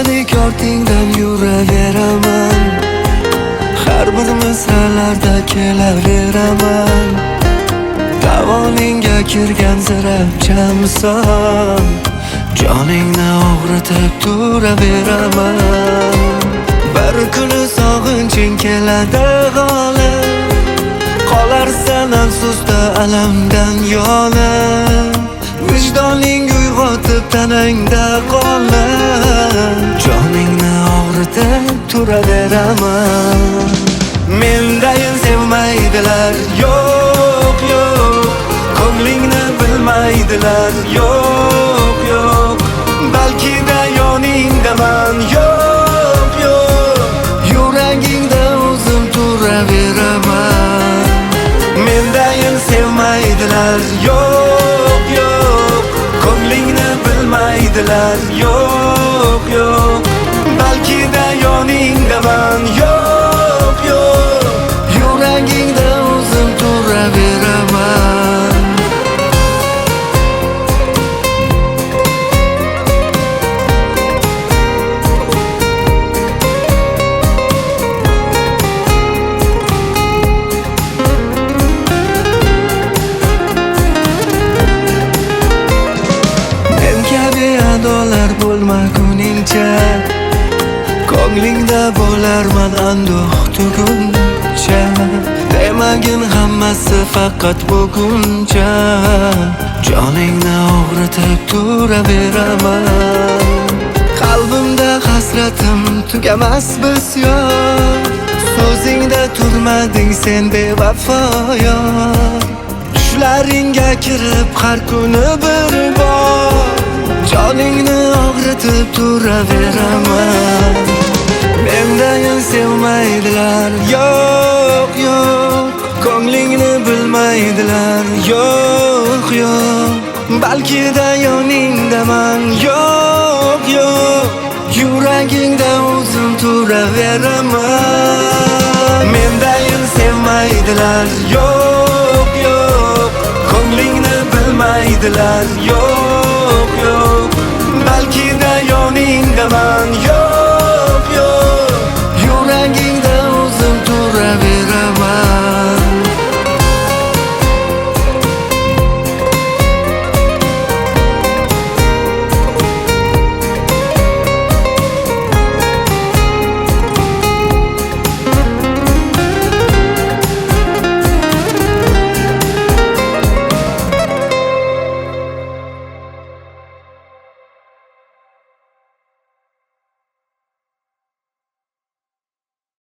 O'tadek ortingdan yuraveraman, har bir misralarda kelaveraman. Davoningga kirgan zirapchamsan, joningni og'ritib turaveraman. Bir kuni sog'inching keladi g'olib, qolarsan afsusda alamdan yonib. Vijdoning uyg'otib tanangda qolib, joningni og'ritib turaveraman. Mendayin sevmaydilar, yo'q yo'q, ko'nglingni bilmaydilar, yo'q yo'q, balki da yoningdaman, yo'q yo'q, yuragingda o'zim turaveraman. Mendayin sevmaydilar, yo'q yo'q, ko'nglingni bilmaydilar, yo'q yo'q, balki da yoningdaman, yo'q yo'q, yuragingda o'zim turaveraman. Adolar bo'lmaguningcha, ko'nglingda bo'larman anduh tuguncha. Demagin hammasi faqat buguncha, joningni og'ritib turaveraman. Qalbimda hasratim tugamas bisyor, so'zingda turmading sen bevafo yor. Tushlaringga kirib har kuni bir bor, joningni og'ritib turaveraman. Mendayin sevmaydilar, yo'q yo'q, ko'nglingni bilmaydilar, yo'q yo'q, balki da yoningdaman, yo'q yo'q, yuragingda o'zim turaveraman. Mendayin sevmaydilar, yo'q yo'q, ko'nglingni bilmaydilar, yo'q yo'q, balki da yoningdaman, yo'q